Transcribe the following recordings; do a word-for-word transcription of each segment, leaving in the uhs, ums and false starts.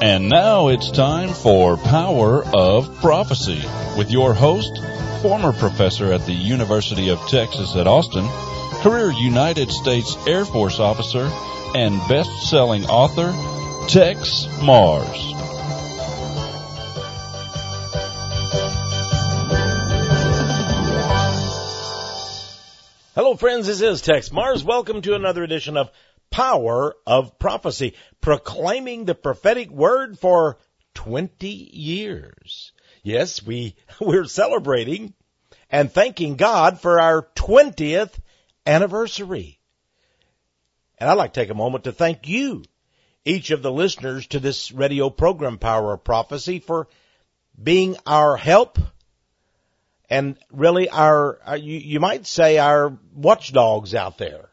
And now it's time for Power of Prophecy with your host, former professor at the University of Texas at Austin, career United States Air Force officer, and best-selling author, Tex Mars. Hello, friends. This is Tex Mars. Welcome to another edition of Power of Prophecy, proclaiming the prophetic word for twenty years. Yes, we, we're celebrating and thanking God for our twentieth anniversary. And I'd like to take a moment to thank you, each of the listeners to this radio program, Power of Prophecy, for being our help and really our, our you, you might say our watchdogs out there.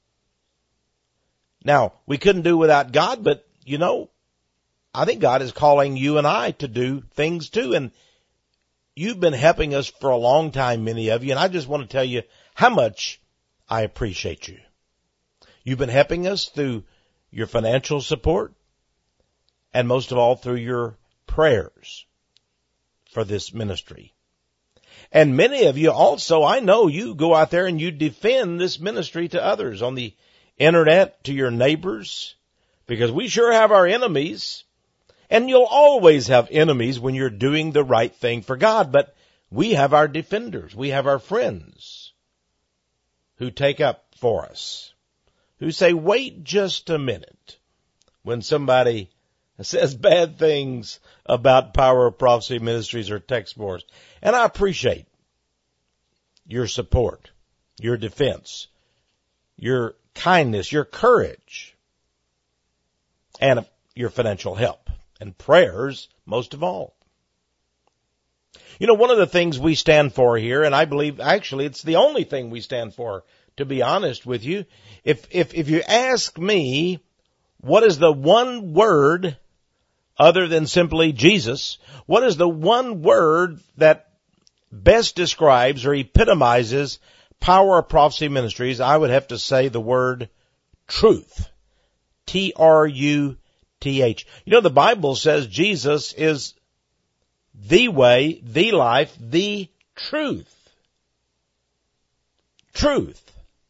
Now, we couldn't do without God, but, you know, I think God is calling you and I to do things too. And you've been helping us for a long time, many of you, and I just want to tell you how much I appreciate you. You've been helping us through your financial support and most of all through your prayers for this ministry. And many of you also, I know you go out there and you defend this ministry to others on the internet, to your neighbors, because we sure have our enemies, and you'll always have enemies when you're doing the right thing for God, but we have our defenders, we have our friends who take up for us, who say, wait just a minute when somebody says bad things about Power of Prophecy Ministries or Tex Mars. And I appreciate your support, your defense, your kindness, your courage, and your financial help, and prayers most of all. You know, one of the things we stand for here, and I believe actually it's the only thing we stand for, to be honest with you, if if if you ask me, what is the one word other than simply Jesus, what is the one word that best describes or epitomizes Power of Prophecy Ministries, I would have to say the word truth. T R U T H. You know, the Bible says Jesus is the way, the life, the truth. Truth.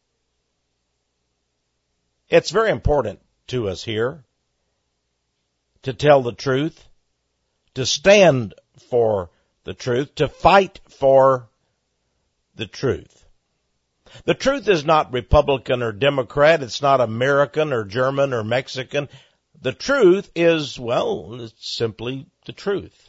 It's very important to us here to tell the truth, to stand for the truth, to fight for the truth. The truth is not Republican or Democrat. It's not American or German or Mexican. The truth is, well, it's simply the truth.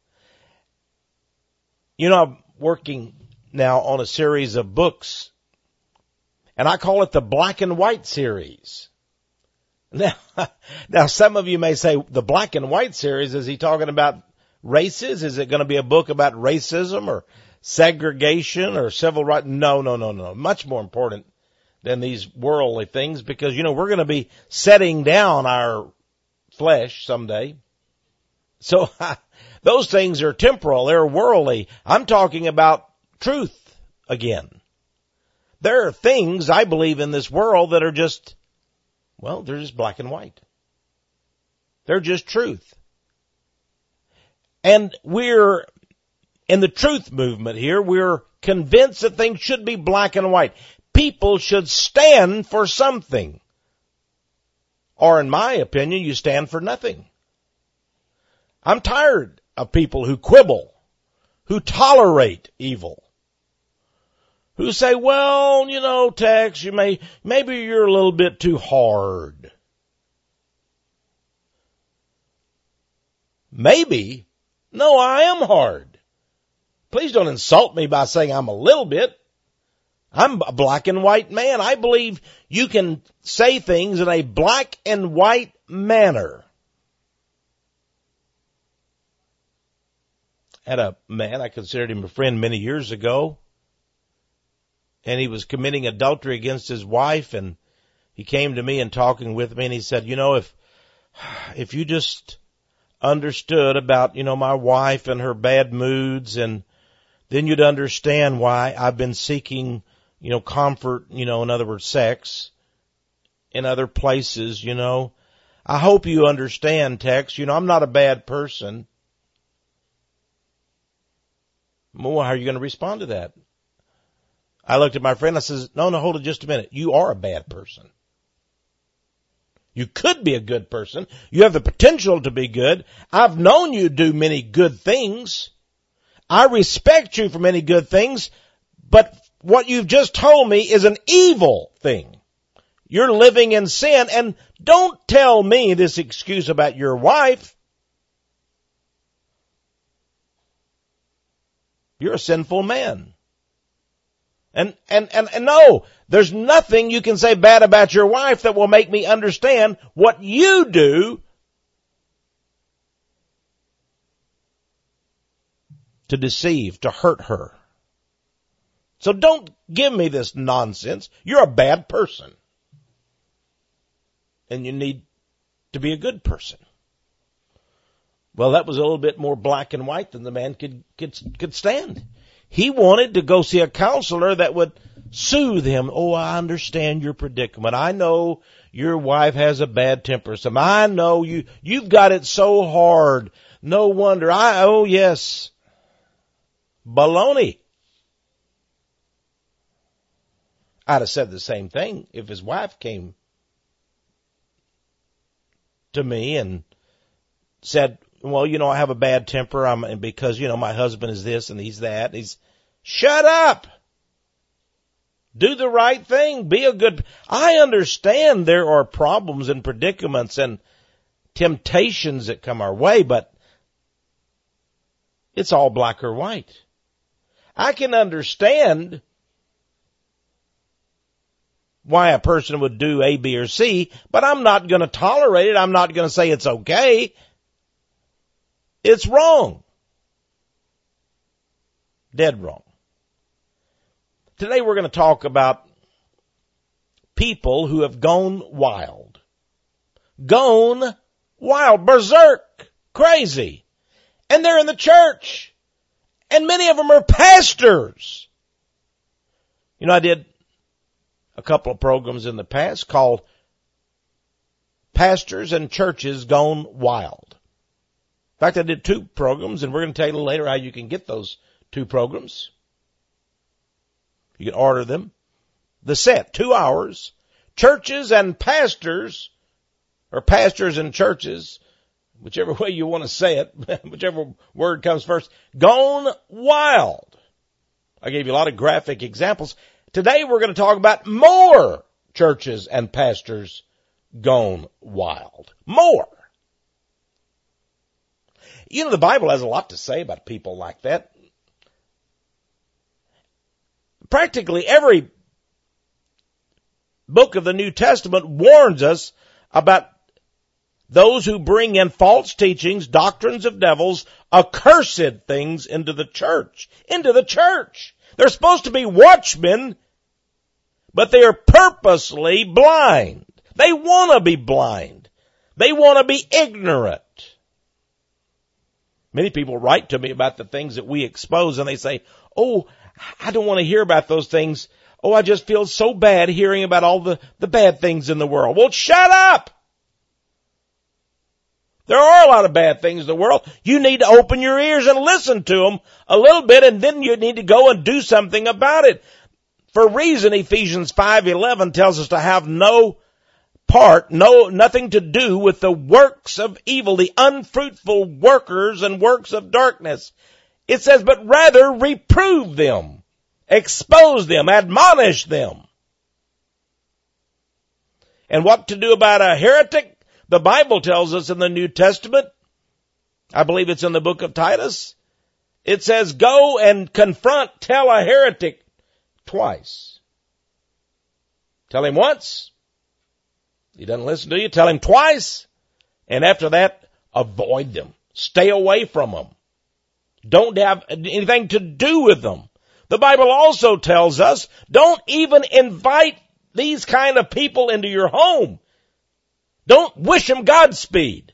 You know, I'm working now on a series of books, and I call it the Black and White series. Now, now some of you may say, the Black and White series, is he talking about races? Is it going to be a book about racism or segregation or civil rights? No, no, no, no. Much more important than these worldly things, because, you know, we're going to be setting down our flesh someday. So those things are temporal. They're worldly. I'm talking about truth again. There are things, I believe, in this world that are just, well, they're just black and white. They're just truth. And we're in the truth movement here, we're convinced that things should be black and white. People should stand for something. Or in my opinion, you stand for nothing. I'm tired of people who quibble, who tolerate evil, who say, well, you know, Tex, you may, maybe you're a little bit too hard. Maybe. No, I am hard. Please don't insult me by saying I'm a little bit. I'm a black and white man. I believe you can say things in a black and white manner. I had a man, I considered him a friend many years ago, and he was committing adultery against his wife, and he came to me and talking with me, and he said, you know, if if you just understood about, you know, my wife and her bad moods, and then you'd understand why I've been seeking, you know, comfort, you know, in other words, sex, in other places, you know. I hope you understand, Tex. You know, I'm not a bad person. Well, how are you going to respond to that? I looked at my friend. I says, no, no, hold it just a minute. You are a bad person. You could be a good person. You have the potential to be good. I've known you do many good things. I respect you for many good things, but what you've just told me is an evil thing. You're living in sin, and don't tell me this excuse about your wife. You're a sinful man. And, and, and, and no, there's nothing you can say bad about your wife that will make me understand what you do to deceive, to hurt her. So don't give me this nonsense. You're a bad person. And you need to be a good person. Well, that was a little bit more black and white than the man could, could, could stand. He wanted to go see a counselor that would soothe him. Oh, I understand your predicament. I know your wife has a bad temper. So I know you, you've got it so hard. No wonder. I, oh yes. Baloney. I'd have said the same thing if his wife came to me and said, well, you know, I have a bad temper. I'm because, you know, my husband is this and he's that. And he's, shut up. Do the right thing. Be a good, I understand there are problems and predicaments and temptations that come our way, but it's all black or white. I can understand why a person would do A, B, or C, but I'm not going to tolerate it. I'm not going to say it's okay. It's wrong. Dead wrong. Today we're going to talk about people who have gone wild. Gone wild, berserk, crazy. And they're in the church. And many of them are pastors. You know, I did a couple of programs in the past called Pastors and Churches Gone Wild. In fact, I did two programs, and we're going to tell you a little later how you can get those two programs. You can order them. The set, two hours, churches and pastors, or pastors and churches, whichever way you want to say it, whichever word comes first, gone wild. I gave you a lot of graphic examples. Today we're going to talk about more churches and pastors gone wild. More. You know, the Bible has a lot to say about people like that. Practically every book of the New Testament warns us about those who bring in false teachings, doctrines of devils, accursed things into the church. Into the church. They're supposed to be watchmen, but they are purposely blind. They want to be blind. They want to be ignorant. Many people write to me about the things that we expose, and they say, oh, I don't want to hear about those things. Oh, I just feel so bad hearing about all the, the bad things in the world. Well, shut up! There are a lot of bad things in the world. You need to open your ears and listen to them a little bit, and then you need to go and do something about it. For a reason, Ephesians five eleven tells us to have no part, no, nothing to do with the works of evil, the unfruitful workers and works of darkness. It says, but rather reprove them, expose them, admonish them. And what to do about a heretic? The Bible tells us in the New Testament, I believe it's in the book of Titus, it says, go and confront, tell a heretic twice. Tell him once. He doesn't listen to you. Tell him twice. And after that, avoid them. Stay away from them. Don't have anything to do with them. The Bible also tells us, don't even invite these kind of people into your home. Don't wish them Godspeed.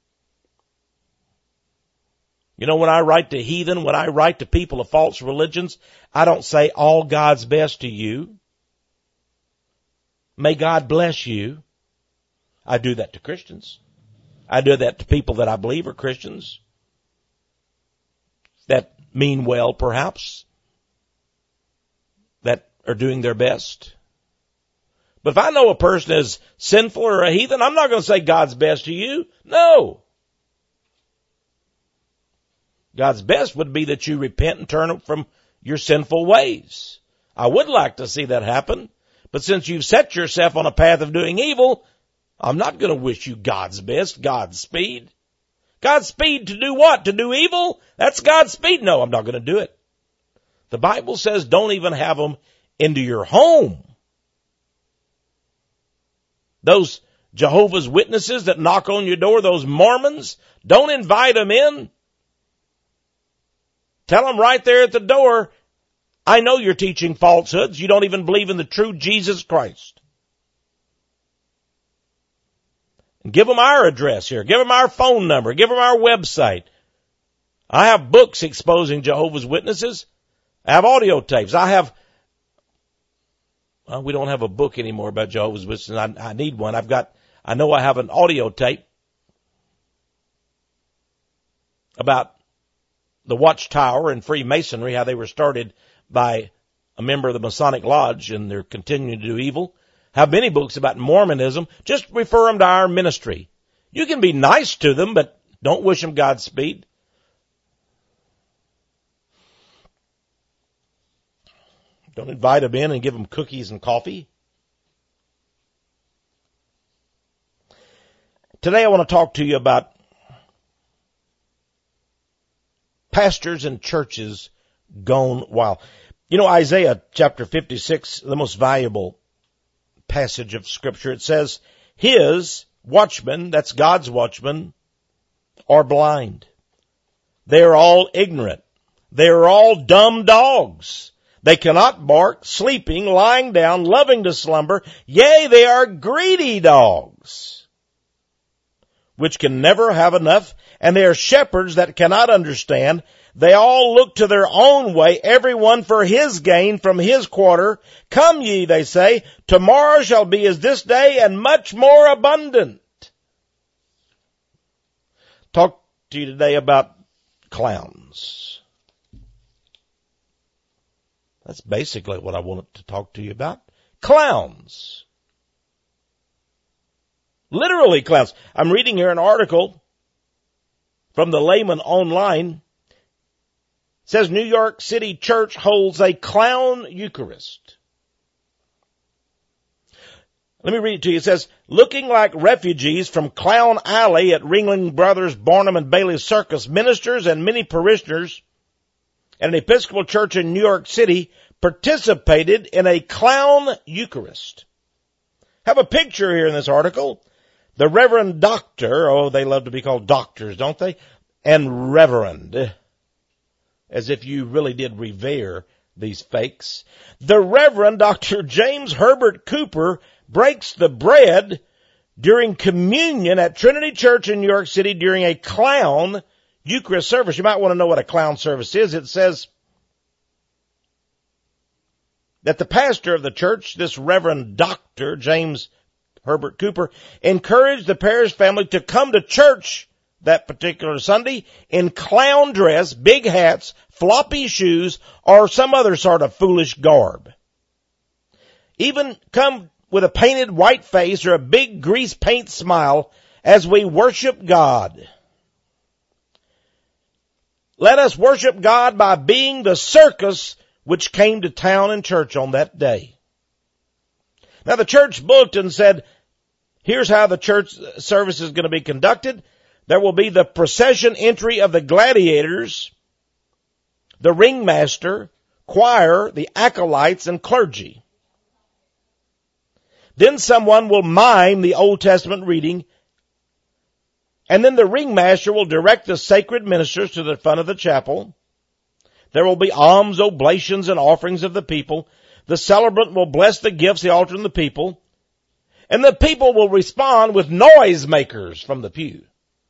You know, when I write to heathen, when I write to people of false religions, I don't say all God's best to you. May God bless you. I do that to Christians. I do that to people that I believe are Christians, that mean well, perhaps, that are doing their best. But if I know a person is sinful or a heathen, I'm not going to say God's best to you. No. God's best would be that you repent and turn from your sinful ways. I would like to see that happen, but since you've set yourself on a path of doing evil, I'm not going to wish you God's best, God's speed. God's speed to do what? To do evil? That's God's speed. No, I'm not going to do it. The Bible says don't even have them into your home. Those Jehovah's Witnesses that knock on your door, those Mormons, don't invite them in. Tell them right there at the door, I know you're teaching falsehoods. You don't even believe in the true Jesus Christ. And give them our address here. Give them our phone number. Give them our website. I have books exposing Jehovah's Witnesses. I have audio tapes. I have, well, we don't have a book anymore about Jehovah's Witnesses. I, I need one. I've got, I know I have an audio tape about the Watchtower and Freemasonry, how they were started by a member of the Masonic Lodge and they're continuing to do evil. Have many books about Mormonism. Just refer them to our ministry. You can be nice to them, but don't wish them Godspeed. Don't invite them in and give them cookies and coffee. Today I want to talk to you about pastors and churches gone wild. You know, Isaiah chapter fifty-six, the most valuable passage of Scripture, it says, his watchmen, that's God's watchmen, are blind. They are all ignorant. They are all dumb dogs. They cannot bark, sleeping, lying down, loving to slumber. Yea, they are greedy dogs, which can never have enough, and they are shepherds that cannot understand. They all look to their own way, every one for his gain from his quarter. Come ye, they say, tomorrow shall be as this day, and much more abundant. Talk to you today about clowns. That's basically what I wanted to talk to you about. Clowns. Literally clowns. I'm reading here an article from the Layman Online. It says New York City Church holds a clown Eucharist. Let me read it to you. It says, looking like refugees from Clown Alley at Ringling Brothers, Barnum and Bailey Circus, ministers and many parishioners at an Episcopal church in New York City participated in a clown Eucharist. Have a picture here in this article. The Reverend Doctor, oh, they love to be called doctors, don't they? And Reverend, as if you really did revere these fakes. The Reverend Doctor James Herbert Cooper breaks the bread during communion at Trinity Church in New York City during a clown Eucharist service. You might want to know what a clown service is. It says that the pastor of the church, this Reverend Doctor James Herbert Cooper, encouraged the parish family to come to church that particular Sunday in clown dress, big hats, floppy shoes, or some other sort of foolish garb. Even come with a painted white face or a big grease paint smile as we worship God. Let us worship God by being the circus which came to town and church on that day. Now the church bulletin said, here's how the church service is going to be conducted. There will be the procession entry of the gladiators, the ringmaster, choir, the acolytes, and clergy. Then someone will mime the Old Testament reading, and then the ringmaster will direct the sacred ministers to the front of the chapel. There will be alms, oblations, and offerings of the people. The celebrant will bless the gifts, the altar, and the people. And the people will respond with noisemakers from the pew.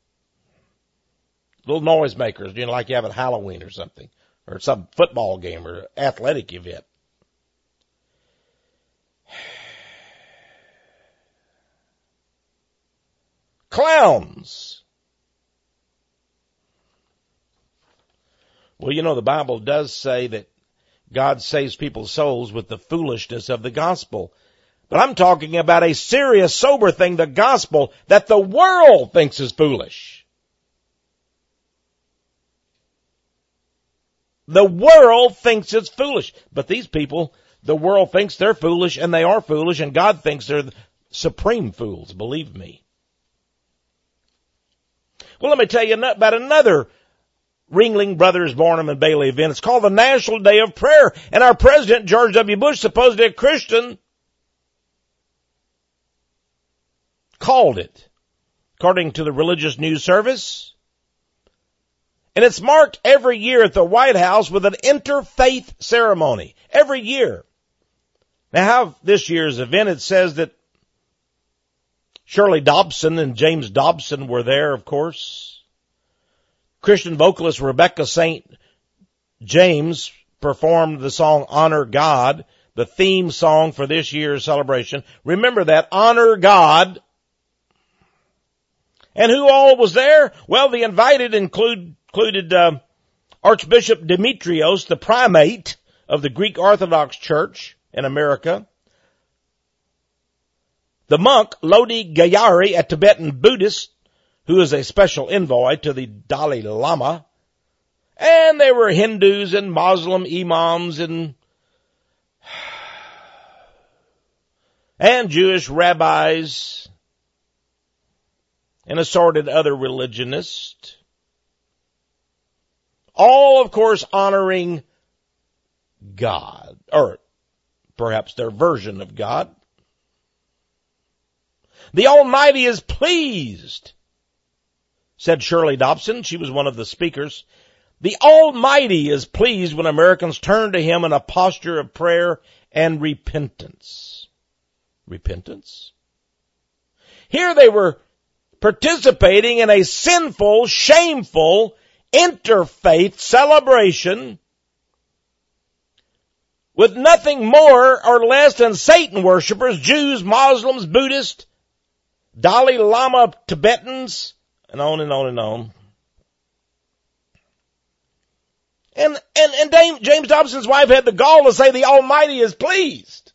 Little noisemakers, you know, like you have at Halloween or something, or some football game or athletic event. clowns. Well, you know, the Bible does say that God saves people's souls with the foolishness of the gospel. But I'm talking about a serious, sober thing, the gospel, that the world thinks is foolish. The world thinks it's foolish. But these people, the world thinks they're foolish, and they are foolish, and God thinks they're the supreme fools, believe me. Well, let me tell you about another Ringling Brothers Barnum and Bailey event. It's called the National Day of Prayer, and our president, George W. Bush, supposedly a Christian, called it, according to the Religious News Service. And it's marked every year at the White House with an interfaith ceremony. Every year. Now, how this year's event, it says that Shirley Dobson and James Dobson were there, of course. Christian vocalist Rebecca Saint James performed the song Honor God, the theme song for this year's celebration. Remember that, Honor God. And who all was there? Well, the invited include, included uh, Archbishop Demetrios, the primate of the Greek Orthodox Church in America, the monk Lodi Gyari, a Tibetan Buddhist who is a special envoy to the Dalai Lama, and there were Hindus and Muslim imams and and Jewish rabbis and assorted other religionists, all, of course, honoring God, or perhaps their version of God. The Almighty is pleased, said Shirley Dobson. She was one of the speakers. The Almighty is pleased when Americans turn to Him in a posture of prayer and repentance. Repentance? Here they were participating in a sinful, shameful, interfaith celebration with nothing more or less than Satan worshipers, Jews, Muslims, Buddhists, Dalai Lama Tibetans, and on and on and on. And, and, and Dame, James Dobson's wife had the gall to say the Almighty is pleased.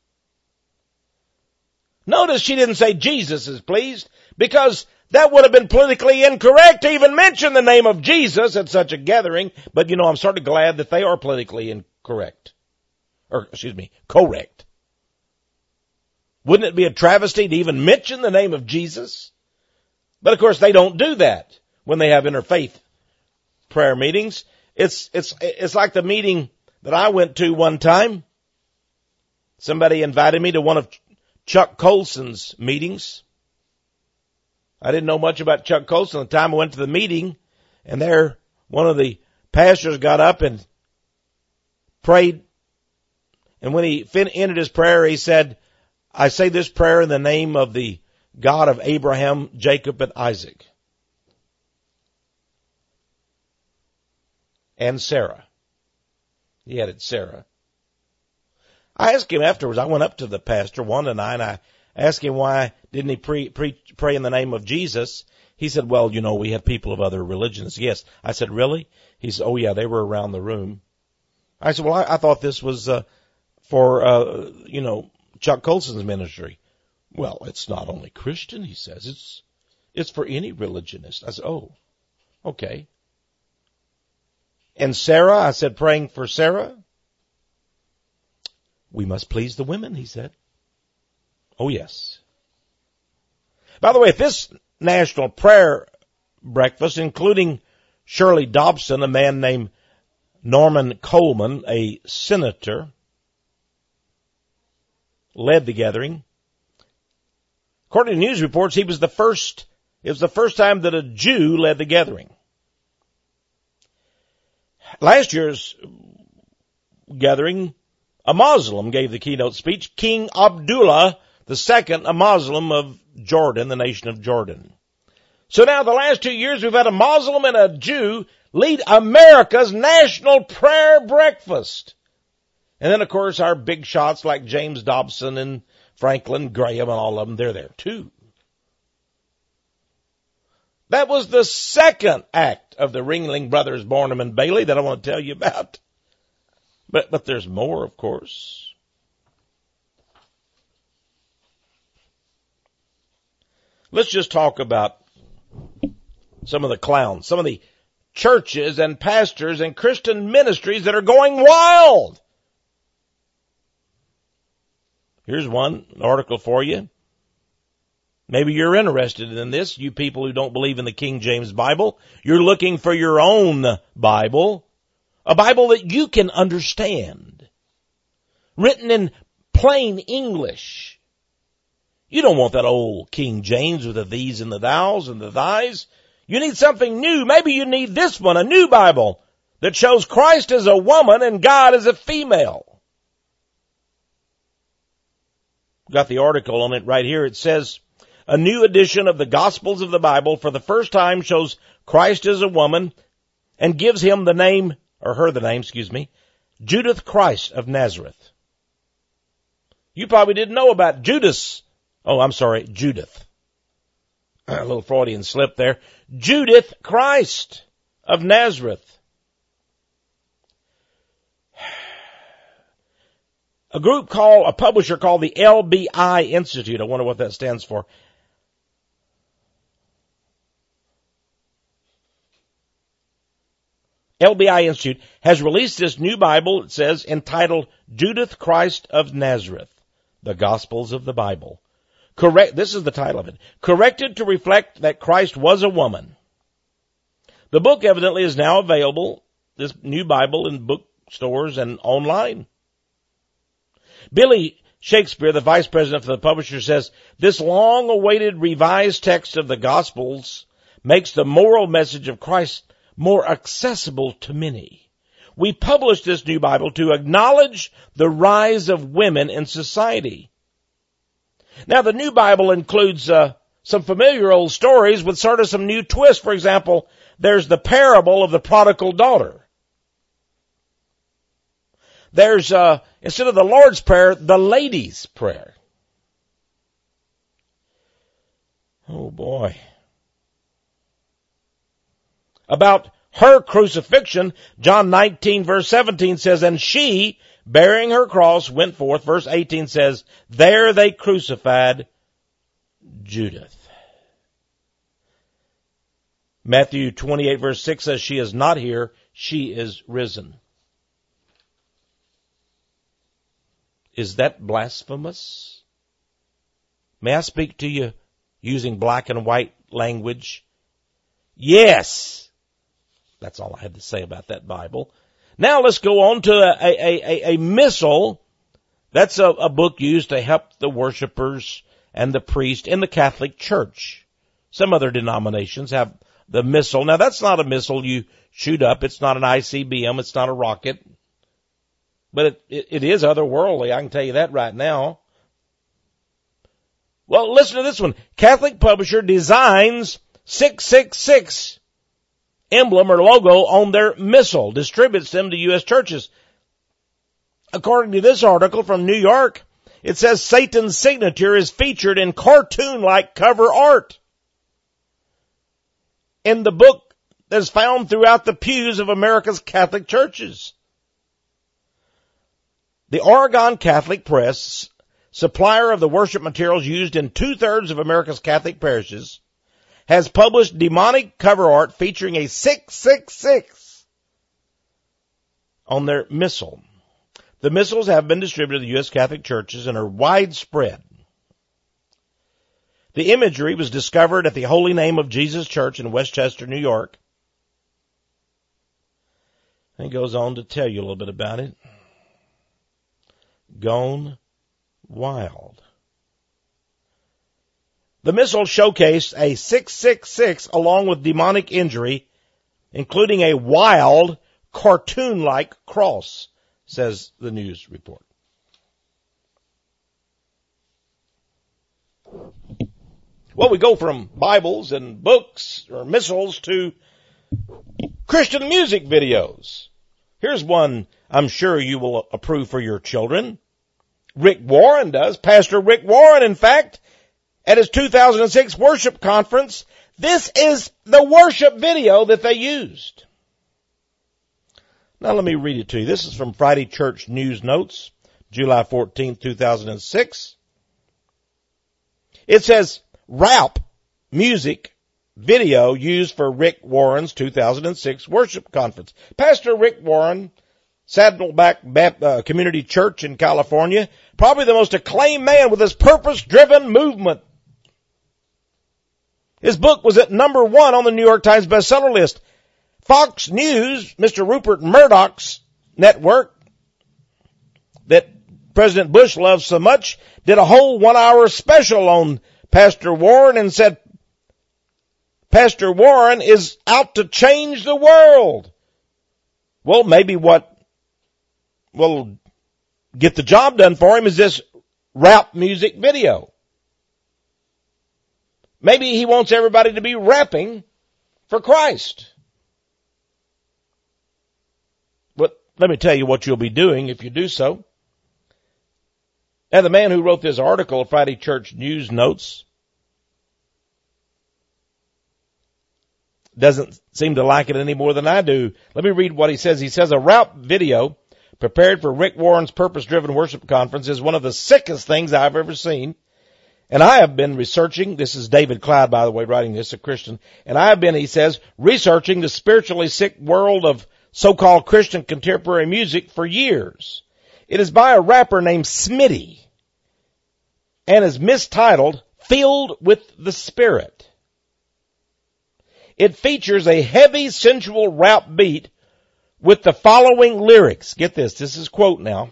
Notice she didn't say Jesus is pleased, because that would have been politically incorrect to even mention the name of Jesus at such a gathering. But, you know, I'm sort of glad that they are politically incorrect. Or, excuse me, correct. Wouldn't it be a travesty to even mention the name of Jesus? But, of course, they don't do that when they have interfaith prayer meetings. It's, it's, it's like the meeting that I went to one time. Somebody invited me to one of Chuck Colson's meetings. I didn't know much about Chuck Colson at the time I went to the meeting, and there one of the pastors got up and prayed. And when he fin- ended his prayer, he said, I say this prayer in the name of the God of Abraham, Jacob, and Isaac. And Sarah. He added Sarah. I asked him afterwards, I went up to the pastor, one and I, and I asked him why didn't he pre, pre, pray in the name of Jesus. He said, well, you know, we have people of other religions. Yes. I said, really? He said, oh yeah, they were around the room. I said, well, I, I thought this was uh, for, uh, you know, Chuck Colson's ministry. Well, it's not only Christian, he says. It's, it's for any religionist. I said, oh, okay. And Sarah, I said, praying for Sarah. We must please the women, he said. Oh, yes. By the way, at this national prayer breakfast, including Shirley Dobson, a man named Norman Coleman, a senator, led the gathering. According to news reports, he was the first, it was the first time that a Jew led the gathering. Last year's gathering, a Muslim gave the keynote speech, King Abdullah the Second, a Muslim of Jordan, the nation of Jordan. So now the last two years we've had a Muslim and a Jew lead America's national prayer breakfast. And then, of course, our big shots like James Dobson and Franklin Graham and all of them, they're there too. That was the second act of the Ringling Brothers, Barnum and Bailey, that I want to tell you about. But, but there's more, of course. Let's just talk about some of the clowns, some of the churches and pastors and Christian ministries that are going wild. Here's one article for you. Maybe you're interested in this, you people who don't believe in the King James Bible. You're looking for your own Bible, a Bible that you can understand, written in plain English. You don't want that old King James with the these and the thous and the thys. You need something new. Maybe you need this one, a new Bible that shows Christ as a woman and God as a female. Got the article on it right here. It says, a new edition of the Gospels of the Bible for the first time shows Christ as a woman and gives him the name, or her the name, excuse me, Judith Christ of Nazareth. You probably didn't know about Judas. Oh, I'm sorry, Judith. A little Freudian slip there. Judith Christ of Nazareth. A group called, a publisher called the L B I Institute. I wonder what that stands for. L B I Institute has released this new Bible, it says, entitled Judith Christ of Nazareth, the Gospels of the Bible. Correct, this is the title of it. Corrected to reflect that Christ was a woman. The book evidently is now available, this new Bible, in bookstores and online. Billy Shakespeare, the vice president for the publisher, says, this long-awaited revised text of the Gospels makes the moral message of Christ more accessible to many. We published this new Bible to acknowledge the rise of women in society. Now, the new Bible includes uh, some familiar old stories with sort of some new twists. For example, there's the parable of the prodigal daughter. There's, uh, instead of the Lord's Prayer, the Lady's Prayer. Oh, boy. About her crucifixion, John nineteen verse seventeen says, and she, bearing her cross, went forth. Verse eighteen says, there they crucified Judith. Matthew twenty-eight verse six says, she is not here, she is risen. Is that blasphemous? May I speak to you using black and white language? Yes. That's all I had to say about that Bible. Now let's go on to a, a, a, a missal. That's a, a book used to help the worshipers and the priest in the Catholic Church. Some other denominations have the missal. Now that's not a missile you shoot up. It's not an I C B M. It's not a rocket. But it, it, it is otherworldly. I can tell you that right now. Well, listen to this one. Catholic publisher designs six six six emblem or logo on their missal, distributes them to U S churches. According to this article from New York, it says Satan's signature is featured in cartoon-like cover art in the book that's found throughout the pews of America's Catholic churches. The Oregon Catholic Press, supplier of the worship materials used in two-thirds of America's Catholic parishes, has published demonic cover art featuring a six six six on their missal. The missals have been distributed to the U S Catholic churches and are widespread. The imagery was discovered at the Holy Name of Jesus Church in Westchester, New York. And it goes on to tell you a little bit about it. Gone wild. The missal showcased a six six six along with demonic imagery, including a wild, cartoon-like cross, says the news report. Well, we go from Bibles and books or missals to Christian music videos. Here's one I'm sure you will approve for your children. Rick Warren does. Pastor Rick Warren, in fact, at his two thousand six worship conference, This is the worship video that they used. Now let me read it to you. This is from Friday Church News Notes, July fourteenth, two thousand six. It says, rap music video used for Rick Warren's two thousand six worship conference. Pastor Rick Warren, Saddleback Baptist Community Church in California, probably the most acclaimed man with his purpose-driven movement. His book was at number one on the New York Times bestseller list. Fox News, Mister Rupert Murdoch's network that President Bush loves so much, did a whole one-hour special on Pastor Warren and said, Pastor Warren is out to change the world. Well, maybe what will get the job done for him is this rap music video. Maybe he wants everybody to be rapping for Christ. But let me tell you what you'll be doing if you do so. And the man who wrote this article, Friday Church News Notes, doesn't seem to like it any more than I do. Let me read what he says. He says, a rap video prepared for Rick Warren's purpose-driven worship conference is one of the sickest things I've ever seen. And I have been researching, this is David Cloud, by the way, writing this, a Christian, and I have been, he says, researching the spiritually sick world of so-called Christian contemporary music for years. It is by a rapper named Smitty and is mistitled Filled with the Spirit. It features a heavy sensual rap beat with the following lyrics. Get this, this is quote now.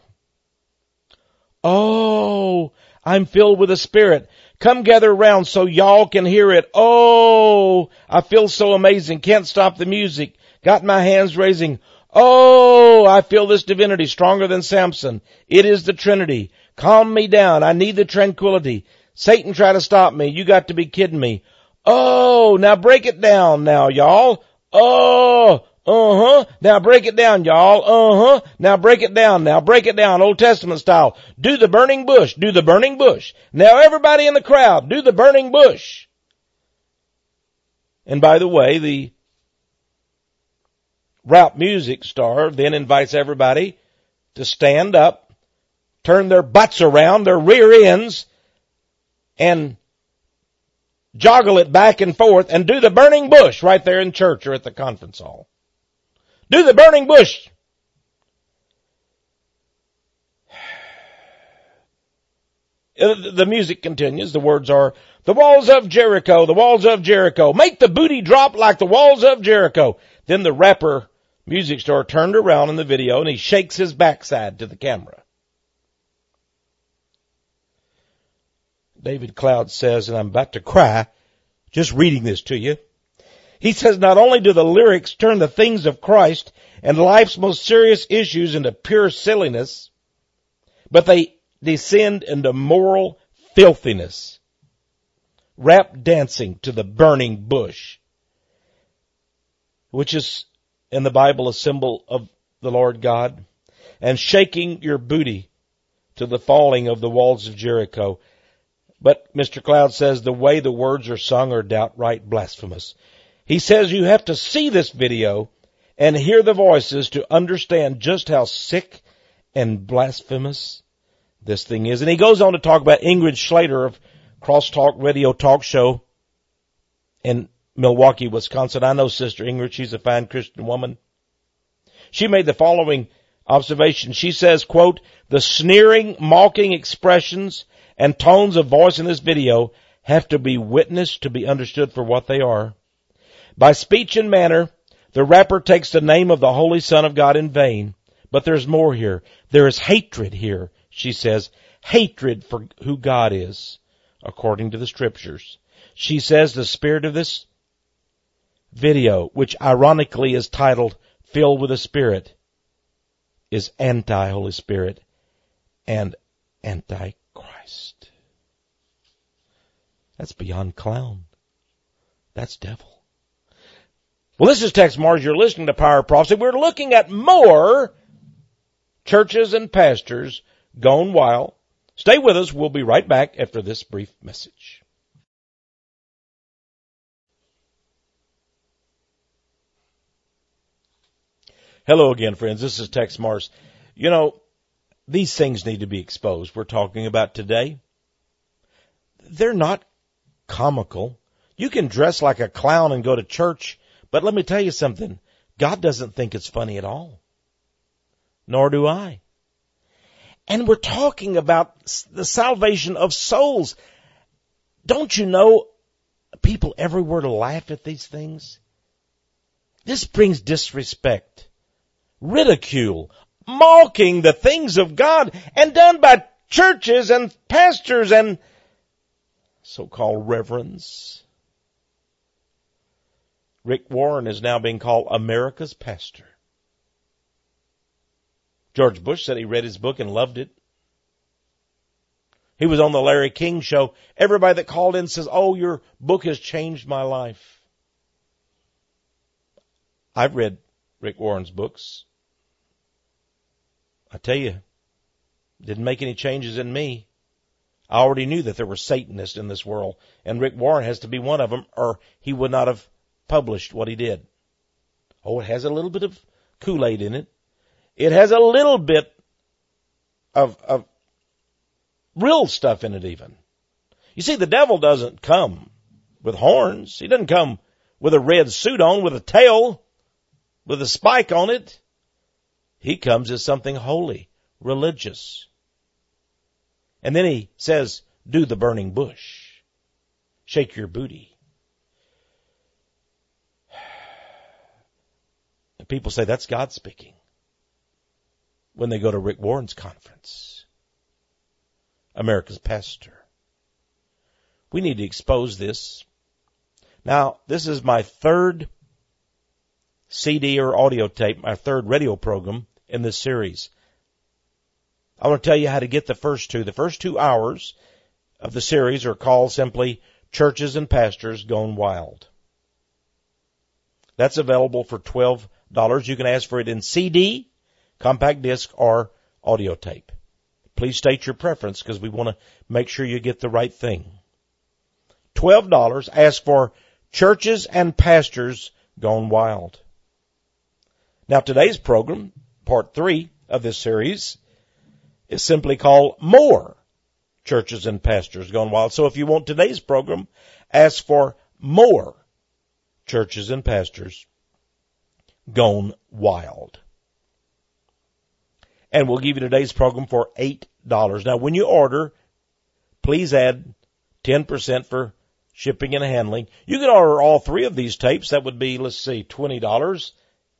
Oh, I'm filled with the Spirit. Come gather round so y'all can hear it. Oh, I feel so amazing. Can't stop the music. Got my hands raising. Oh, I feel this divinity stronger than Samson. It is the Trinity. Calm me down. I need the tranquility. Satan try to stop me. You got to be kidding me. Oh, now break it down now, y'all. Oh, uh-huh. Now break it down, y'all. Uh-huh. Now break it down. Now break it down, Old Testament style. Do the burning bush. Do the burning bush. Now everybody in the crowd, do the burning bush. And by the way, the rap music star then invites everybody to stand up, turn their butts around, their rear ends, and joggle it back and forth and do the burning bush right there in church or at the conference hall. Do the burning bush. The music continues. The words are, the walls of Jericho, the walls of Jericho. Make the booty drop like the walls of Jericho. Then the rapper music star turned around in the video and he shakes his backside to the camera. David Cloud says, and I'm about to cry just reading this to you. He says, not only do the lyrics turn the things of Christ and life's most serious issues into pure silliness, but they descend into moral filthiness. Rap dancing to the burning bush, which is in the Bible a symbol of the Lord God, and shaking your booty to the falling of the walls of Jericho. But Mister Cloud says the way the words are sung are downright blasphemous. He says you have to see this video and hear the voices to understand just how sick and blasphemous this thing is. And he goes on to talk about Ingrid Schlater of Crosstalk Radio Talk Show in Milwaukee, Wisconsin. I know Sister Ingrid. She's a fine Christian woman. She made the following observation. She says, quote, the sneering, mocking expressions and tones of voice in this video have to be witnessed to be understood for what they are. By speech and manner, the rapper takes the name of the Holy Son of God in vain. But there's more here. There is hatred here, she says. Hatred for who God is, according to the Scriptures. She says the spirit of this video, which ironically is titled Filled with the Spirit, is anti-Holy Spirit and anti-Christ. That's beyond clown. That's devil. Well, this is Tex Mars. You're listening to Power of Prophecy. We're looking at more churches and pastors gone wild. Stay with us. We'll be right back after this brief message. Hello again, friends. This is Tex Mars. You know, these things need to be exposed. We're talking about today. They're not comical. You can dress like a clown and go to church, but let me tell you something. God doesn't think it's funny at all. Nor do I. And we're talking about the salvation of souls. Don't you know people everywhere to laugh at these things? This brings disrespect, ridicule, mocking the things of God, and done by churches and pastors and so-called reverends. Rick Warren is now being called America's pastor. George Bush said he read his book and loved it. He was on the Larry King show. Everybody that called in says, oh, your book has changed my life. I've read Rick Warren's books. I tell you, didn't make any changes in me. I already knew that there were Satanists in this world, and Rick Warren has to be one of them, or he would not have published what he did. Oh, it has a little bit of Kool-Aid in it. It has a little bit of, of real stuff in it even. You see, the devil doesn't come with horns. He doesn't come with a red suit on, with a tail, with a spike on it. He comes as something holy, religious. And then he says, do the burning bush. Shake your booty. And people say that's God speaking when they go to Rick Warren's conference. America's pastor. We need to expose this. Now, this is my third C D or audio tape, my third radio program in this series. I want to tell you how to get the first two. The first two hours of the series are called simply Churches and Pastors Gone Wild. That's available for twelve dollars. You can ask for it in C D, compact disc, or audio tape. Please state your preference because we want to make sure you get the right thing. twelve dollars. Ask for Churches and Pastors Gone Wild. Now, today's program, part three of this series, is simply called More Churches and Pastors Gone Wild. So if you want today's program, ask for More Churches and Pastors Gone Wild. And we'll give you today's program for eight dollars. Now, when you order, please add ten percent for shipping and handling. You can order all three of these tapes. That would be, let's see, twenty dollars.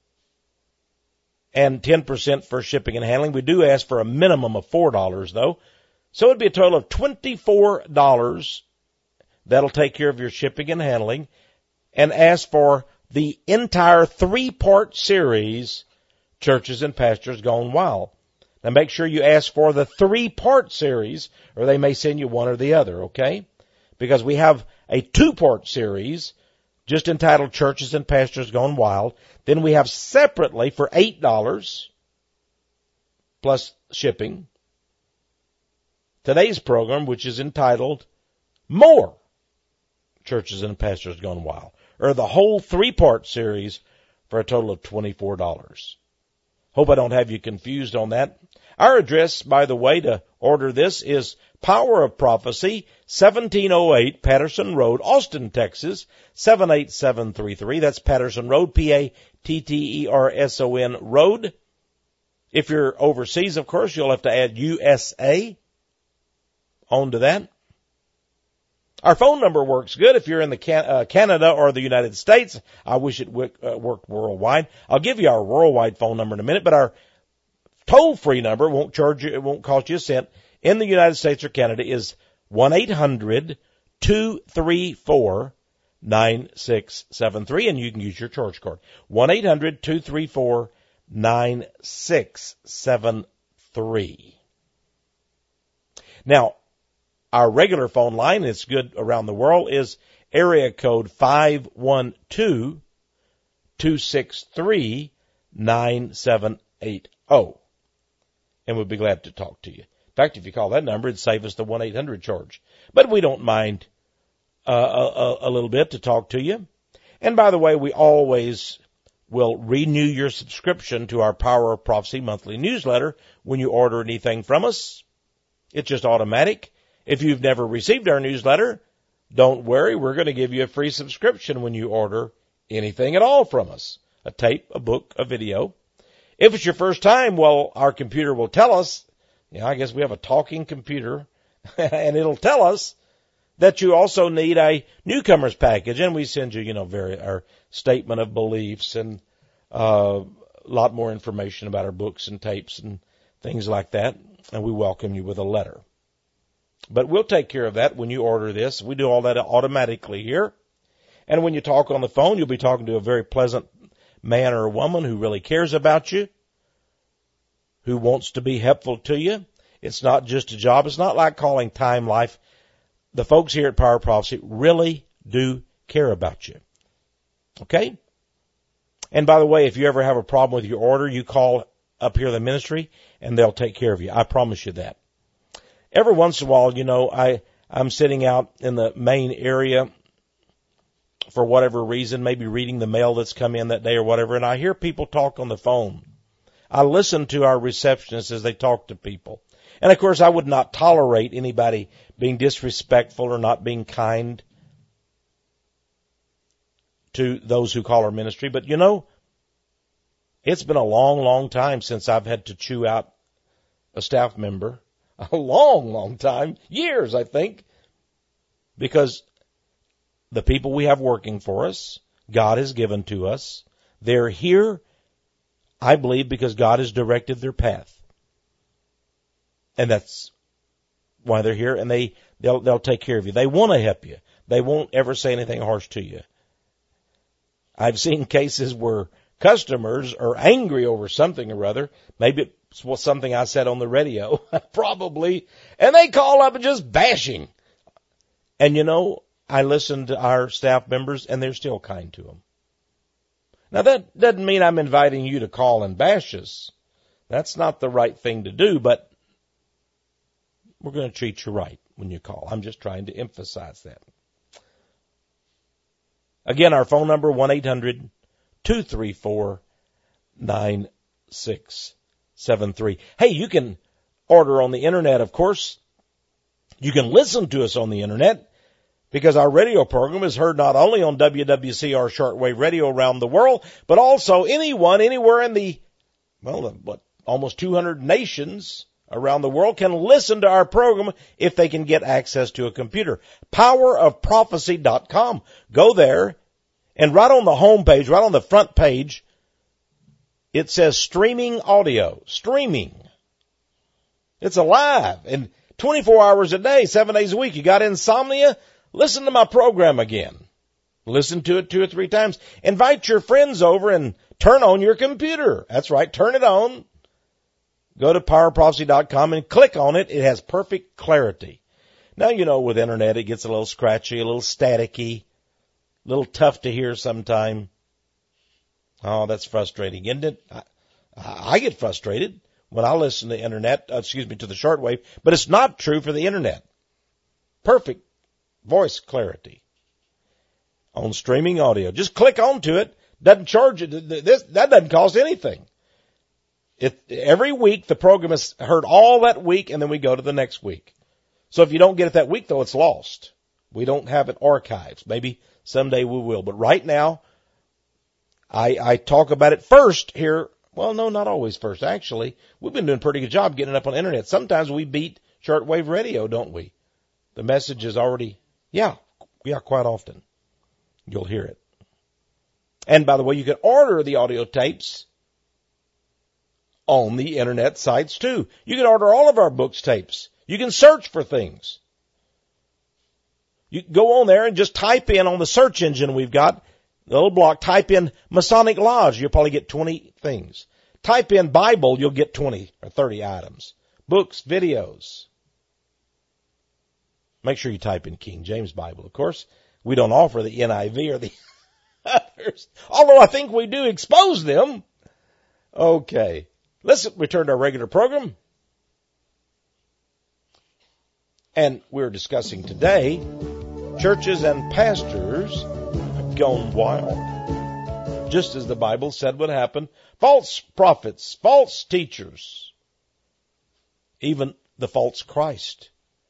And ten percent for shipping and handling. We do ask for a minimum of four dollars, though. So it would be a total of twenty-four dollars. That'll take care of your shipping and handling. And ask for the entire three-part series, Churches and Pastors Gone Wild. Now make sure you ask for the three-part series, or they may send you one or the other, okay? Because we have a two-part series just entitled Churches and Pastors Gone Wild. Then we have separately for eight dollars plus shipping today's program, which is entitled More Churches and Pastors Gone Wild, or the whole three-part series for a total of twenty-four dollars. Hope I don't have you confused on that. Our address, by the way, to order this is Power of Prophecy, seventeen oh eight Patterson Road, Austin, Texas, seven eight seven three three. That's Patterson Road, P A T T E R S O N Road. If you're overseas, of course, you'll have to add U S A onto that. Our phone number works good if you're in the Can- uh, Canada or the United States. I wish it w- uh, worked worldwide. I'll give you our worldwide phone number in a minute, but our toll-free number won't charge you, it won't cost you a cent. In the United States or Canada is one eight hundred two three four nine six seven three, and you can use your charge card. one eight hundred two three four nine six seven three. Now, our regular phone line, it's good around the world, is area code five one two two six three nine seven eight zero. And we'd be glad to talk to you. In fact, if you call that number, it'd save us the one eight hundred charge. But we don't mind uh, a, a little bit to talk to you. And by the way, we always will renew your subscription to our Power of Prophecy monthly newsletter when you order anything from us. It's just automatic. If you've never received our newsletter, don't worry, we're going to give you a free subscription when you order anything at all from us. A tape, a book, a video. If it's your first time, well, our computer will tell us, you know, I guess we have a talking computer, and it'll tell us that you also need a newcomer's package, and we send you, you know, very, our statement of beliefs and uh, a lot more information about our books and tapes and things like that, and we welcome you with a letter. But we'll take care of that when you order this. We do all that automatically here. And when you talk on the phone, you'll be talking to a very pleasant man or woman who really cares about you, who wants to be helpful to you. It's not just a job. It's not like calling Time Life. The folks here at Power of Prophecy really do care about you. Okay? And by the way, if you ever have a problem with your order, you call up here the ministry and they'll take care of you. I promise you that. Every once in a while, you know, I, I'm sitting out in the main area for whatever reason, maybe reading the mail that's come in that day or whatever, and I hear people talk on the phone. I listen to our receptionists as they talk to people. And of course, I would not tolerate anybody being disrespectful or not being kind to those who call our ministry. But you know, it's been a long, long time since I've had to chew out a staff member. A long, long time. Years, I think. Because the people we have working for us, God has given to us. They're here, I believe, because God has directed their path. And that's why they're here, and they, they'll, they'll take care of you. They want to help you. They won't ever say anything harsh to you. I've seen cases where customers are angry over something or other. Maybe it's something I said on the radio, probably, and they call up and just bashing. And you know, I listen to our staff members, and they're still kind to them. Now, that doesn't mean I'm inviting you to call and bash us. That's not the right thing to do, but we're going to treat you right when you call. I'm just trying to emphasize that. Again, our phone number, one eight hundred two three four nine six seven three. Hey, you can order on the internet, of course. You can listen to us on the internet because our radio program is heard not only on W W C R shortwave radio around the world, but also anyone, anywhere in the, well, what, almost two hundred nations around the world can listen to our program if they can get access to a computer. power of prophecy dot com. Go there, and right on the home page, right on the front page, it says streaming audio. Streaming. It's alive. And twenty-four hours a day, seven days a week. You got insomnia? Listen to my program again. Listen to it two or three times. Invite your friends over and turn on your computer. That's right. Turn it on. Go to power of prophecy dot com and click on it. It has perfect clarity. Now, you know, with internet, it gets a little scratchy, a little staticky, a little tough to hear sometime. Oh, that's frustrating, isn't it? I, I get frustrated when I listen to the internet, uh, excuse me, to the shortwave, but it's not true for the internet. Perfect voice clarity on streaming audio. Just click onto it. Doesn't charge you. This, that doesn't cost anything. It, every week, the program is heard all that week, and then we go to the next week. So if you don't get it that week, though, it's lost. We don't have it archived. Maybe someday we will. But right now, I, I talk about it first here. Well, no, not always first. Actually, we've been doing a pretty good job getting it up on the internet. Sometimes we beat shortwave radio, don't we? The message is already, yeah, yeah, quite often. You'll hear it. And by the way, you can order the audio tapes on the internet sites too. You can order all of our books tapes. You can search for things. You can go on there and just type in on the search engine we've got, the little block, type in Masonic Lodge. You'll probably get twenty things. Type in Bible, you'll get twenty or thirty items. Books, videos. Make sure you type in King James Bible, of course. We don't offer the N I V or the others, although I think we do expose them. Okay. Let's return to our regular program. And we're discussing today, churches and pastors have gone wild. just as the Bible said would happen. False prophets, false teachers, even the false Christ.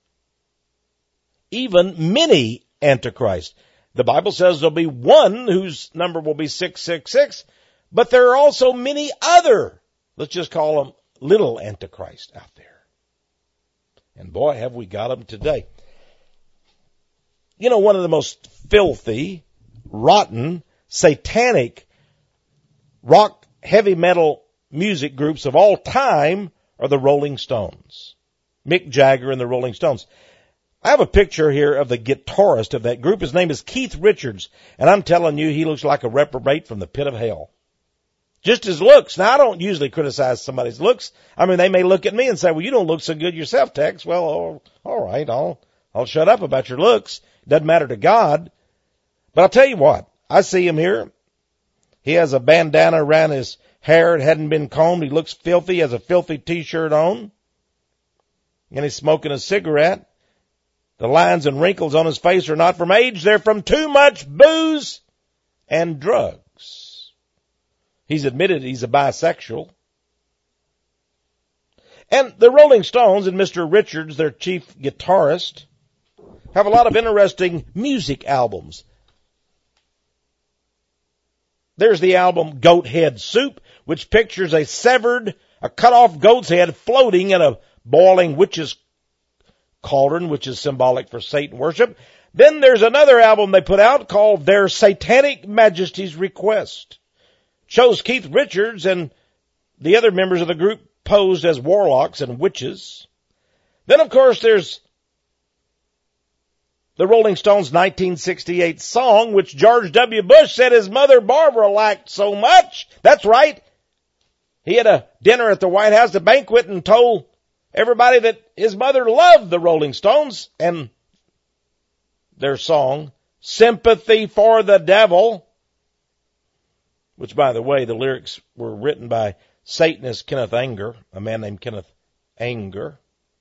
Even many antichrists. The Bible says there'll be one whose number will be six six six, but there are also many other, let's just call them little antichrists out there. And boy, have we got them today. You know, one of the most filthy, rotten, satanic, rock, heavy metal music groups of all time are the Rolling Stones. Mick Jagger and the Rolling Stones. I have a picture here of the guitarist of that group. His name is Keith Richards, and I'm telling you, he looks like a reprobate from the pit of hell. Just his looks. Now, I don't usually criticize somebody's looks. I mean, they may look at me and say, well, you don't look so good yourself, Tex. Well, all, all right, I'll, I'll shut up about your looks. Doesn't matter to God. But I'll tell you what, I see him here. He has a bandana around his hair. It hadn't been combed. He looks filthy. He has a filthy t-shirt on. And he's smoking a cigarette. The lines and wrinkles on his face are not from age. They're from too much booze and drugs. He's admitted he's a bisexual. And the Rolling Stones and Mister Richards, their chief guitarist, have a lot of interesting music albums. There's the album Goat Head Soup, which pictures a severed, a cut-off goat's head floating in a boiling witch's cauldron, which is symbolic for Satan worship. Then there's another album they put out called Their Satanic Majesty's Request. Shows Keith Richards and the other members of the group posed as warlocks and witches. Then, of course, there's the Rolling Stones nineteen sixty-eight song, which George W. Bush said his mother Barbara liked so much. That's right. He had a dinner at the White House, a banquet, and told everybody that his mother loved the Rolling Stones and their song, Sympathy for the Devil, which, by the way, the lyrics were written by Satanist Kenneth Anger, a man named Kenneth Anger.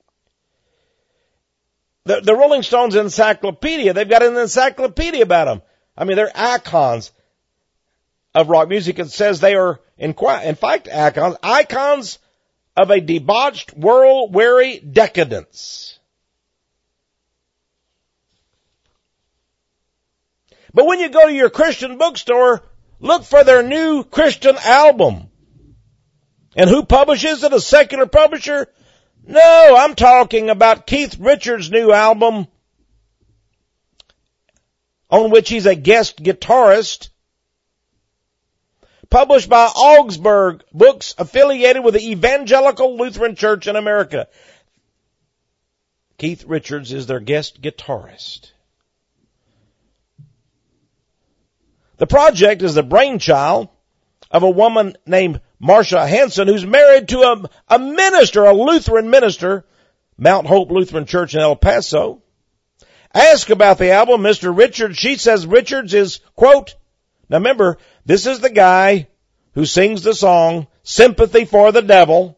The, the Rolling Stones encyclopedia, they've got an encyclopedia about them. I mean, they're icons of rock music. It says they are, in, in fact, icons, icons of a debauched, world-weary decadence. But when you go to your Christian bookstore, look for their new Christian album. And who publishes it? A secular publisher? No, I'm talking about Keith Richards' new album, on which he's a guest guitarist, published by Augsburg Books, affiliated with the Evangelical Lutheran Church in America. Keith Richards is their guest guitarist. The project is the brainchild of a woman named Marsha Hanson, who's married to a, a minister, a Lutheran minister, Mount Hope Lutheran Church in El Paso. Ask about the album, Mister Richards. She says Richards is, quote, now remember, this is the guy who sings the song, Sympathy for the Devil,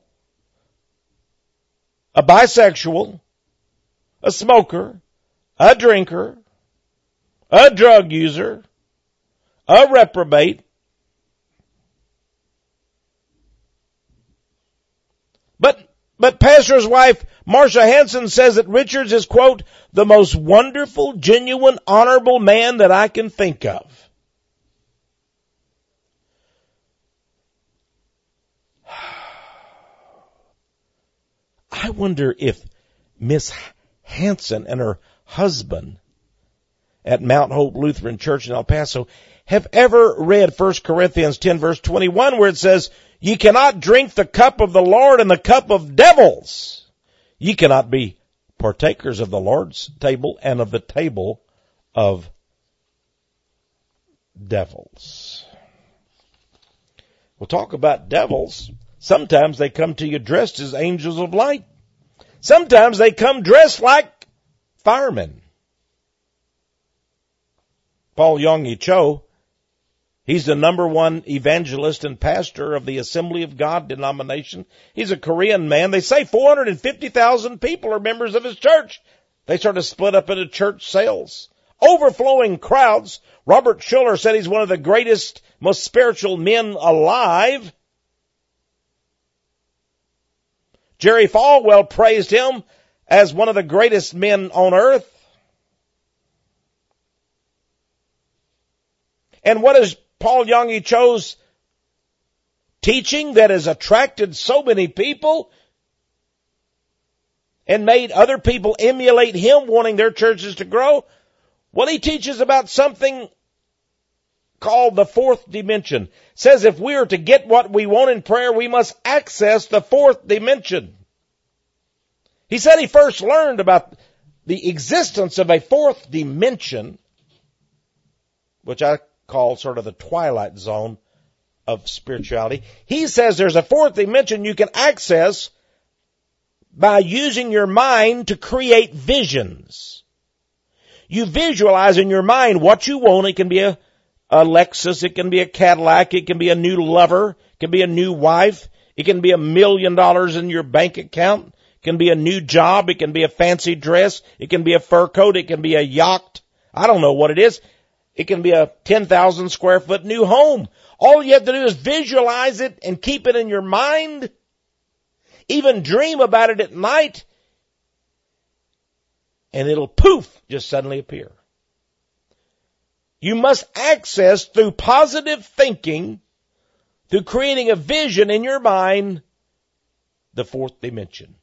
a bisexual, a smoker, a drinker, a drug user, a reprobate. But, but pastor's wife, Marsha Hanson, says that Richards is, quote, the most wonderful, genuine, honorable man that I can think of. I wonder if Miss Hanson and her husband at Mount Hope Lutheran Church in El Paso have ever read First Corinthians ten, verse twenty-one, where it says, ye cannot drink the cup of the Lord and the cup of devils. Ye cannot be partakers of the Lord's table and of the table of devils. We'll talk about devils. Sometimes they come to you dressed as angels of light. Sometimes they come dressed like firemen. Paul Yonggi Cho, he's the number one evangelist and pastor of the Assembly of God denomination. He's a Korean man. They say four hundred fifty thousand people are members of his church. They sort of split up into church sales overflowing crowds. Robert Schuller said he's one of the greatest, most spiritual men alive. Jerry Falwell praised him as one of the greatest men on earth. And what is Paul Yonggi Cho's teaching that has attracted so many people and made other people emulate him, wanting their churches to grow? Well, he teaches about something called the fourth dimension. Says if we are to get what we want in prayer, we must access the fourth dimension. He said he first learned about the existence of a fourth dimension, which I call sort of the twilight zone of spirituality. He says there's a fourth dimension you can access by using your mind to create visions. You visualize in your mind what you want. It can be a, a Lexus, it can be a Cadillac, it can be a new lover, it can be a new wife, it can be a million dollars in your bank account, it can be a new job, it can be a fancy dress, it can be a fur coat, it can be a yacht. I don't know what it is. It can be a ten thousand square foot new home. All you have to do is visualize it and keep it in your mind. Even dream about it at night. And it'll poof, just suddenly appear. You must access through positive thinking, through creating a vision in your mind, the fourth dimension.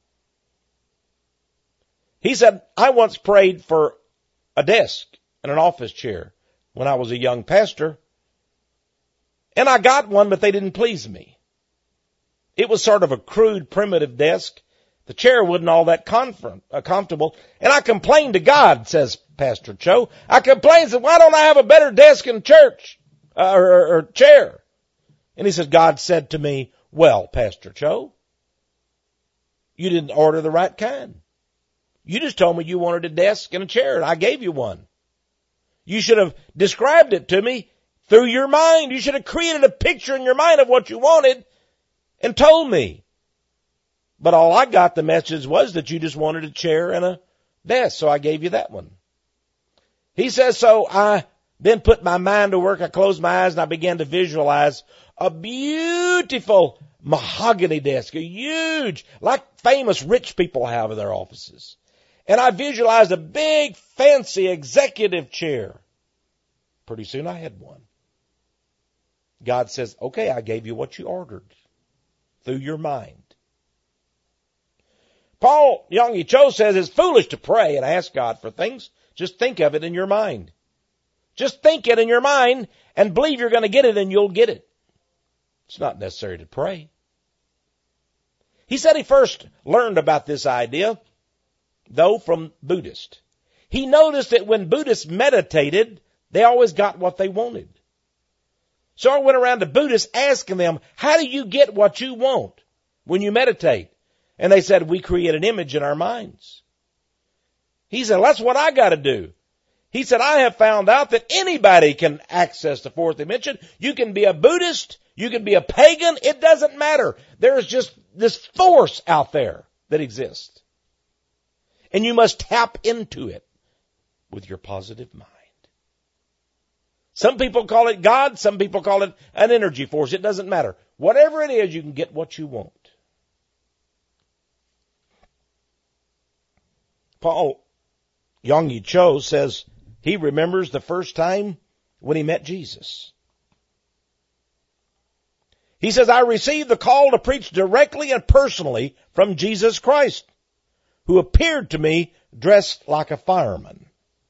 He said, I once prayed for a desk and an office chair when I was a young pastor, and I got one, but they didn't please me. It was sort of a crude, primitive desk. The chair wasn't all that comfort, uh, comfortable, and I complained to God, says Pastor Cho. I complained, said, why don't I have a better desk in church, uh, or, or, or chair? And he said, God said to me, well, Pastor Cho, you didn't order the right kind. You just told me you wanted a desk and a chair, and I gave you one. You should have described it to me through your mind. You should have created a picture in your mind of what you wanted and told me. But all I got the message was that you just wanted a chair and a desk, so I gave you that one. He says, so I then put my mind to work. I closed my eyes and I began to visualize a beautiful mahogany desk, a huge, like famous rich people have in their offices. And I visualized a big, fancy executive chair. Pretty soon I had one. God says, okay, I gave you what you ordered through your mind. Paul Yonggi Cho says it's foolish to pray and ask God for things. Just think of it in your mind. Just think it in your mind and believe you're going to get it and you'll get it. It's not necessary to pray. He said he first learned about this idea, though, from Buddhists. He noticed that when Buddhists meditated, they always got what they wanted. So I went around to Buddhists asking them, how do you get what you want when you meditate? And they said, we create an image in our minds. He said, well, that's what I got to do. He said, I have found out that anybody can access the fourth dimension. You can be a Buddhist. You can be a pagan. It doesn't matter. There's just this force out there that exists. And you must tap into it with your positive mind. Some people call it God. Some people call it an energy force. It doesn't matter. Whatever it is, you can get what you want. Paul Yonggi Cho says he remembers the first time when he met Jesus. He says, I received the call to preach directly and personally from Jesus Christ, who appeared to me dressed like a fireman.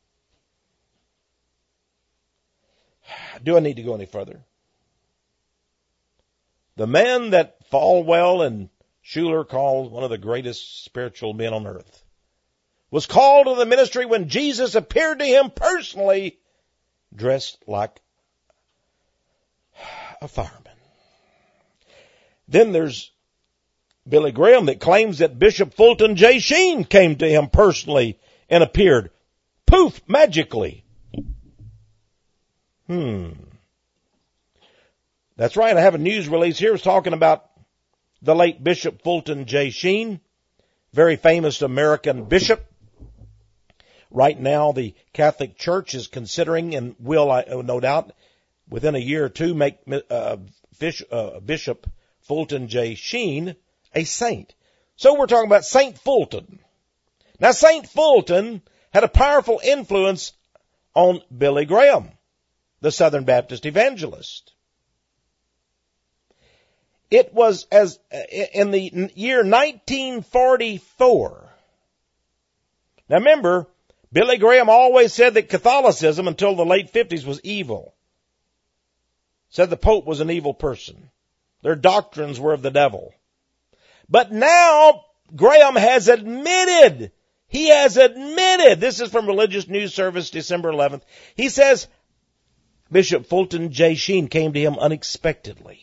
Do I need to go any further? The man that Falwell and Schuller called one of the greatest spiritual men on earth was called to the ministry when Jesus appeared to him personally dressed like a fireman. Then there's Billy Graham that claims that Bishop Fulton J. Sheen came to him personally and appeared, poof, magically. Hmm. That's right. I have a news release here. It's talking about the late Bishop Fulton J. Sheen, very famous American bishop. Right now, the Catholic Church is considering and will, no doubt, within a year or two, make uh, Bishop Fulton J. Sheen a saint. So we're talking about Saint Fulton. Now, Saint Fulton had a powerful influence on Billy Graham, the Southern Baptist evangelist. It was as in the year nineteen forty-four. Now remember, Billy Graham always said that Catholicism until the late fifties was evil. Said the Pope was an evil person. Their doctrines were of the devil. But now Graham has admitted, he has admitted, this is from Religious News Service, December eleventh. He says Bishop Fulton J. Sheen came to him unexpectedly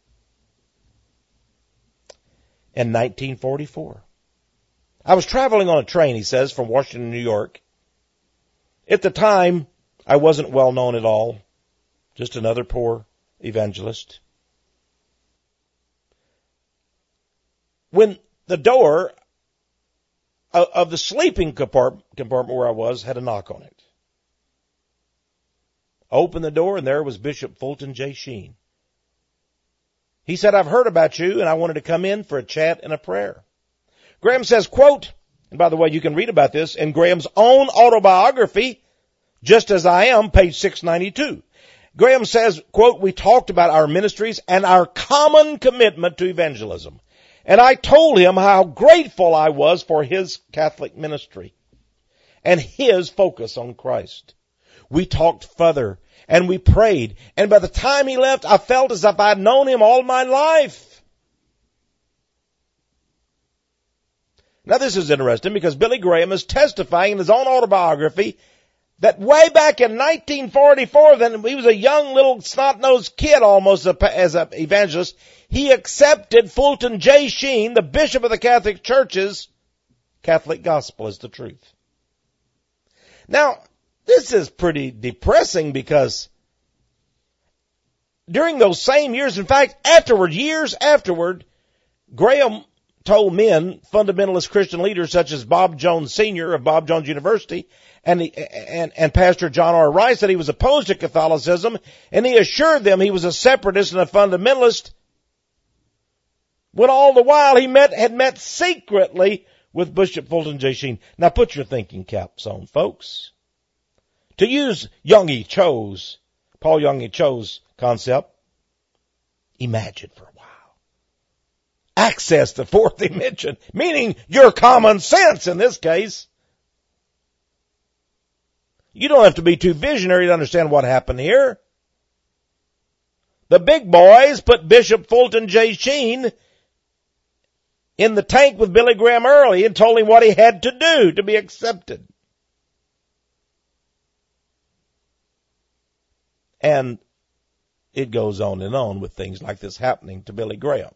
in nineteen forty-four. I was traveling on a train, he says, from Washington, New York. At the time, I wasn't well known at all, just another poor evangelist. When the door of the sleeping compartment where I was had a knock on it. I opened the door and there was Bishop Fulton J. Sheen. He said, I've heard about you and I wanted to come in for a chat and a prayer. Graham says, quote, and by the way, you can read about this in Graham's own autobiography, Just As I Am, page six ninety-two. Graham says, quote, we talked about our ministries and our common commitment to evangelism. And I told him how grateful I was for his Catholic ministry and his focus on Christ. We talked further and we prayed. And by the time he left, I felt as if I'd known him all my life. Now this is interesting because Billy Graham is testifying in his own autobiography that way back in nineteen forty-four, then he was a young little snot-nosed kid almost as an evangelist, he accepted Fulton J. Sheen, the bishop of the Catholic Church's Catholic gospel as the truth. Now, this is pretty depressing because during those same years, in fact, afterward, years afterward, Graham told men, fundamentalist Christian leaders such as Bob Jones Senior of Bob Jones University and, the, and, and Pastor John R. Rice that he was opposed to Catholicism, and he assured them he was a separatist and a fundamentalist, when all the while he met, had met secretly with Bishop Fulton J. Sheen. Now put your thinking caps on, folks. To use Yonggi Cho's, Paul Yonggi Cho's concept, imagine for a while. Access the fourth dimension, meaning your common sense in this case. You don't have to be too visionary to understand what happened here. The big boys put Bishop Fulton J. Sheen in the tank with Billy Graham early and told him what he had to do to be accepted. And it goes on and on with things like this happening to Billy Graham.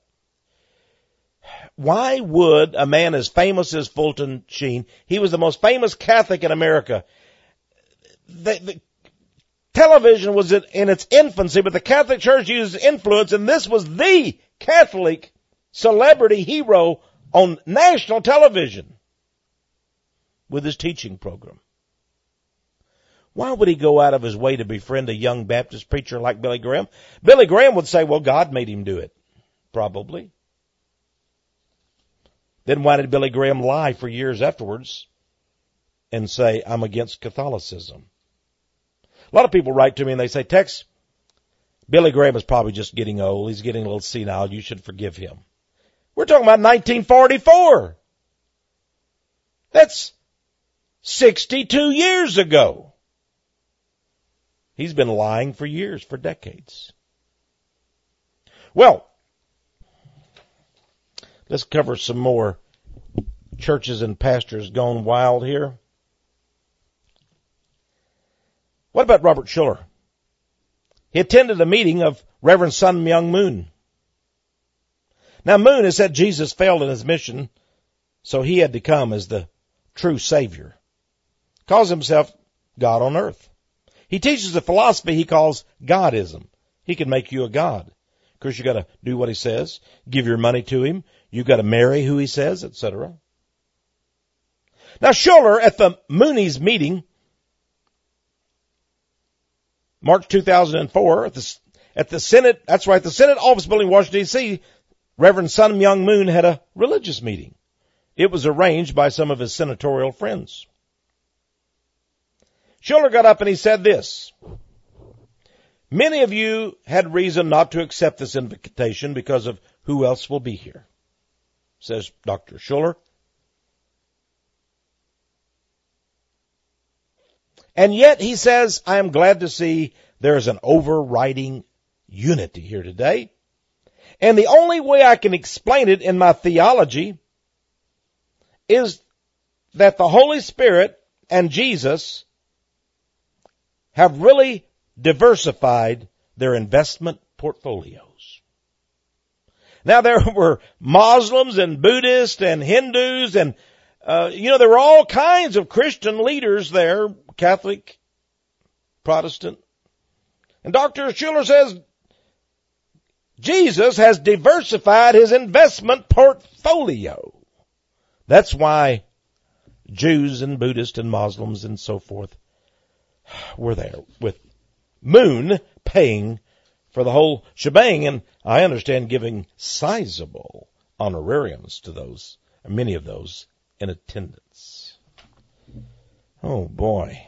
Why would a man as famous as Fulton Sheen, he was the most famous Catholic in America. The, the television was in its infancy, but the Catholic Church used influence, and this was the Catholic celebrity hero on national television with his teaching program. Why would he go out of his way to befriend a young Baptist preacher like Billy Graham? Billy Graham would say, well, God made him do it. Probably. Then why did Billy Graham lie for years afterwards and say, I'm against Catholicism? A lot of people write to me and they say, Tex, Billy Graham is probably just getting old. He's getting a little senile. You should forgive him. We're talking about nineteen forty-four. That's sixty-two years ago. He's been lying for years, for decades. Well, let's cover some more churches and pastors gone wild here. What about Robert Schuller? He attended a meeting of Reverend Sun Myung Moon. Now Moon has said Jesus failed in his mission, so he had to come as the true Savior. Calls himself God on earth. He teaches a philosophy he calls Godism. He can make you a God. Of course, you got to do what he says, give your money to him. You got to marry who he says, et cetera. Now, Schuller at the Moonies meeting, March two thousand four, at the, at the Senate, that's right, the Senate Office Building, Washington, D C, Reverend Sun Myung Moon had a religious meeting. It was arranged by some of his senatorial friends. Schuller got up and he said this: many of you had reason not to accept this invitation because of who else will be here, says Doctor Schuller. And yet, he says, I am glad to see there is an overriding unity here today. And the only way I can explain it in my theology is that the Holy Spirit and Jesus have really diversified their investment portfolios. Now, there were Muslims and Buddhists and Hindus and, uh, you know, there were all kinds of Christian leaders there, Catholic, Protestant. And Doctor Schuller says Jesus has diversified his investment portfolio. That's why Jews and Buddhists and Muslims and so forth were there, with Moon paying for the whole shebang, and I understand giving sizable honorariums to those, many of those in attendance. Oh boy.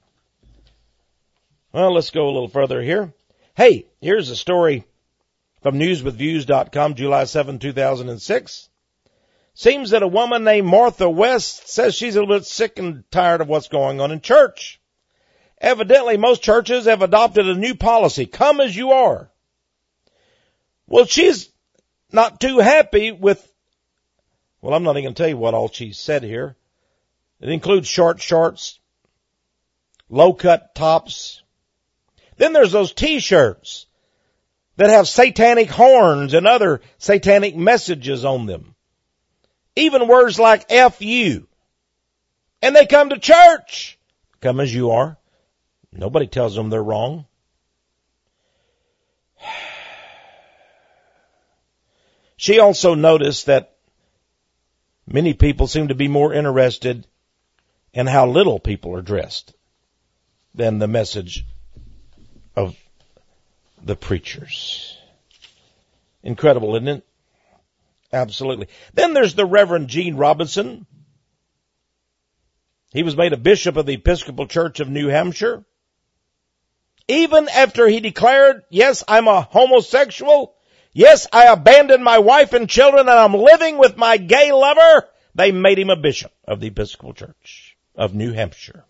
Well, let's go a little further here. Hey, here's a story from news with views dot com, July seventh, two thousand six. Seems that a woman named Martha West says she's a little bit sick and tired of what's going on in church. Evidently, most churches have adopted a new policy, come as you are. Well, she's not too happy with, well, I'm not even going to tell you what all she said here. It includes short shorts, low-cut tops. Then there's those T-shirts that have satanic horns and other satanic messages on them. Even words like F you. And they come to church. Come as you are. Nobody tells them they're wrong. She also noticed that many people seem to be more interested in how little people are dressed than the message of the preachers. Incredible, isn't it? Absolutely. Then there's the Reverend Gene Robinson. He was made a bishop of the Episcopal Church of New Hampshire. Even after he declared, yes, I'm a homosexual. Yes, I abandoned my wife and children and I'm living with my gay lover. They made him a bishop of the Episcopal Church of New Hampshire.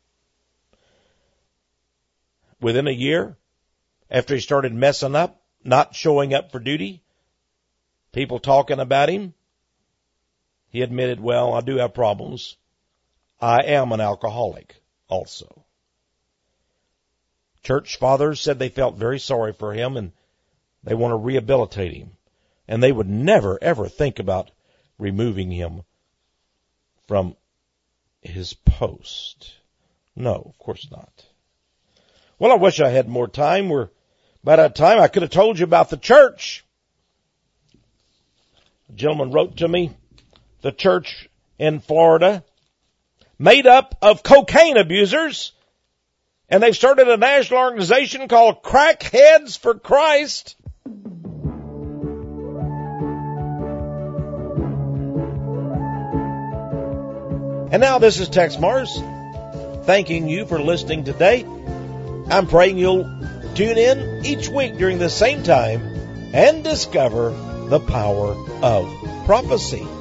Within a year, after he started messing up, not showing up for duty, people talking about him, he admitted, well, I do have problems. I am an alcoholic also. Church fathers said they felt very sorry for him and they want to rehabilitate him. And they would never, ever think about removing him from his post. No, of course not. Well, I wish I had more time. We're about out of time. I could have told you about the church. A gentleman wrote to me, the church in Florida, made up of cocaine abusers, and they've started a national organization called Crackheads for Christ. And now this is Tex Mars, thanking you for listening today. I'm praying you'll tune in each week during the same time and discover the power of prophecy.